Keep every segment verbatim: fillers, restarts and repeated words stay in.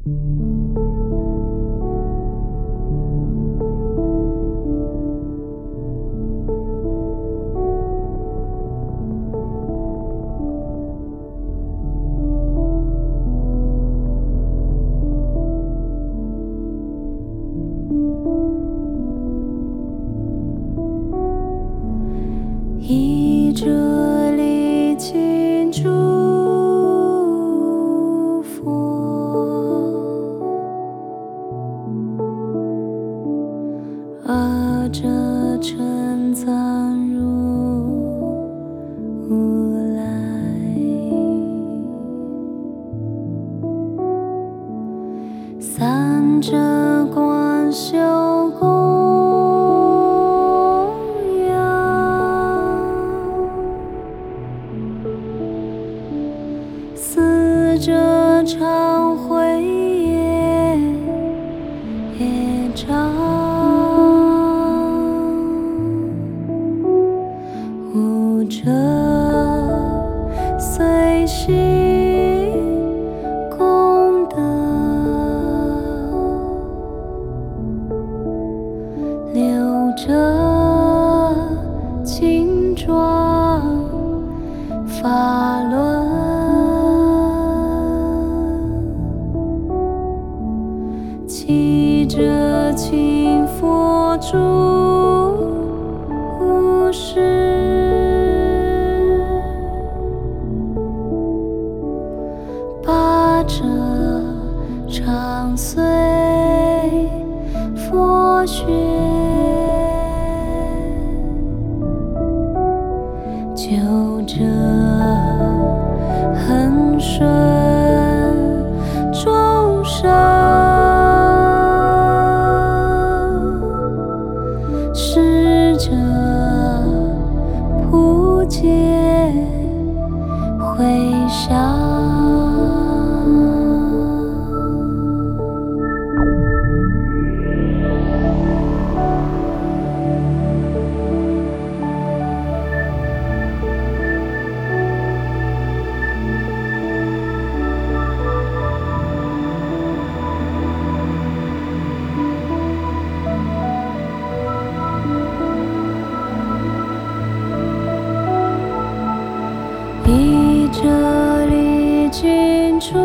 以这礼敬诸佛，而这称赞如来，三者观修供这常慧业业障，无者随喜功德，六者清庄法轮。七者勤佛诸事，八者常随佛学，九者恒顺众生，十者普皆回向。以这礼敬诸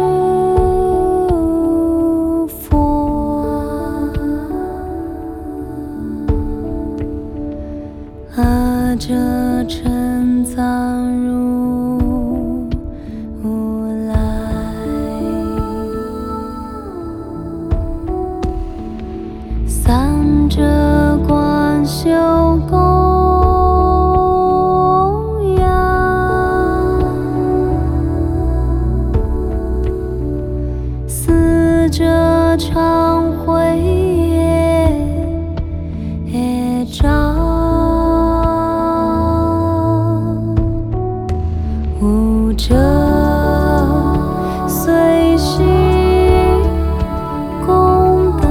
佛，而这称赞如来，三者观修供。这常慧业业障，无者随喜功德，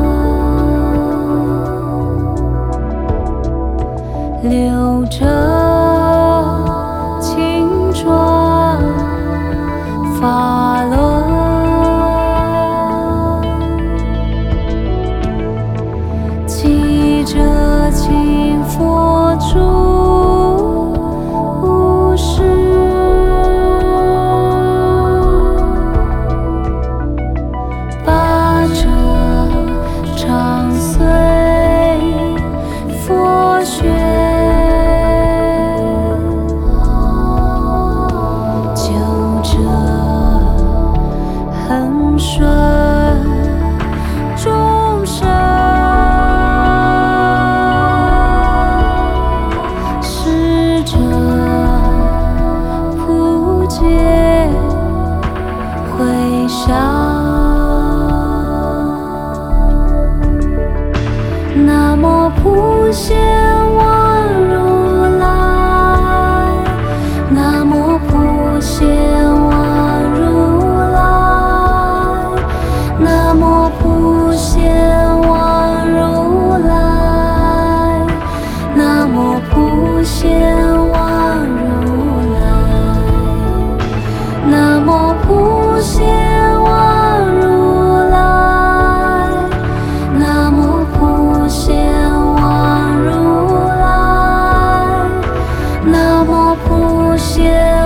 六者清庄法轮。七者勤佛诸事，八者常随佛学，九者恒顺众生。回向。南无普贤王如来，南无普贤王如来，南无普贤王如来，南无普贤王如来，南无普贤王如来。 无限。